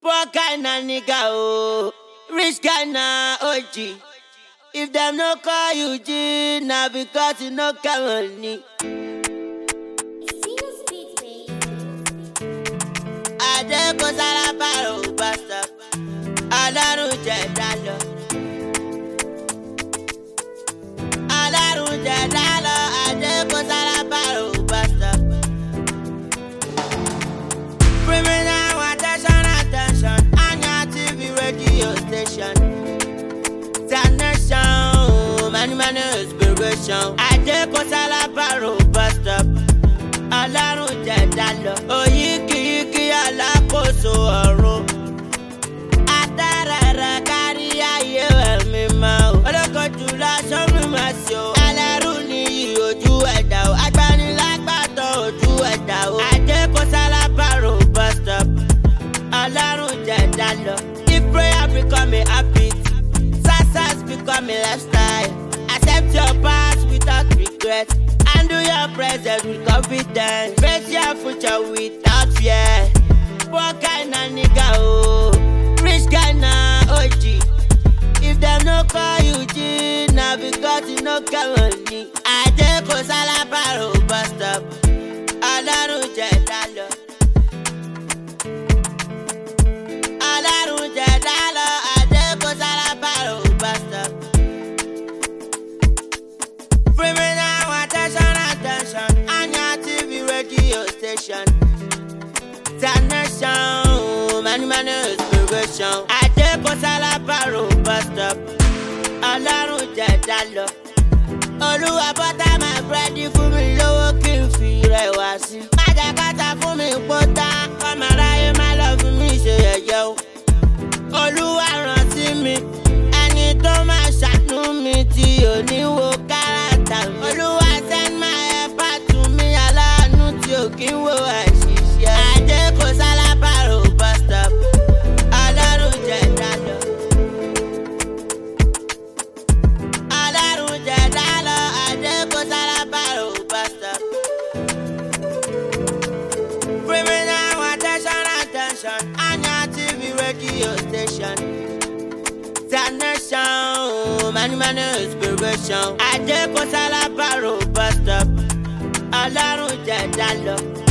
Poor guy na nigga oh, rich guy na OG. If them no call you G, na because you no get money. Adeko Salaparo basta, Adarun Jedalo, Adarun Jedalo, Adeko Salaparo basta. Criminal attention, on your TV radio station. Nation, many inspiration. Adeko Salaparo basta, Adarun Jedalo, Oyiki Alakoso ọ̀run. Atárara kárí ayé ẹ̀mí máa o. Olókojú lásán mi máa ṣe o. Ẹlẹ́rú ni ojú ẹ̀dá o. Agbanilágbàtọ̀ ojú ẹ̀dá o. Adeko Salaparo bus stop. Ọlọ́run jẹ̀dá lọ. If prayer become a habit, success become a lifestyle. Accept your past without regret. Handle your present with confidence. Face your future without fear. Poor guy na nigga oh, rich guy na OG. If them no call you G, na because you no get money. Adeko Salaparo bus stop, Adarun Jedalo, Adarun Jedalo, Adeko Salaparo bus stop. Criminal attention, on your TV radio station. Nation, many inspiration. Adeko Salaparo bus stop, Ọlọ́run Jedalo. Olúwa bọ́tà máa búrẹ́dì fún mi lówó kí n fi rẹwà sí. Má jẹ́ kátà fún mi pọ́tà, kọ́mọ aráyé má lọ fún mi ṣe yẹ̀yẹ́ o. Olúwa rántí mi, ẹni tó máa ṣàánú mi tí ò ní wo káràtà mi. Olúwa send my helper to me, aláàánú tí ò kí ń wo àṣìṣe. Adeko Salaparo bus stop, Ọlọ́run Jedalo, Ọlọ́run Jedalo, Adeko Salaparo bus stop. Criminal attention, on your TV radio station. Nation, many inspiration. Adeko Salaparo bus stop, Ọlọ́run Jedalo.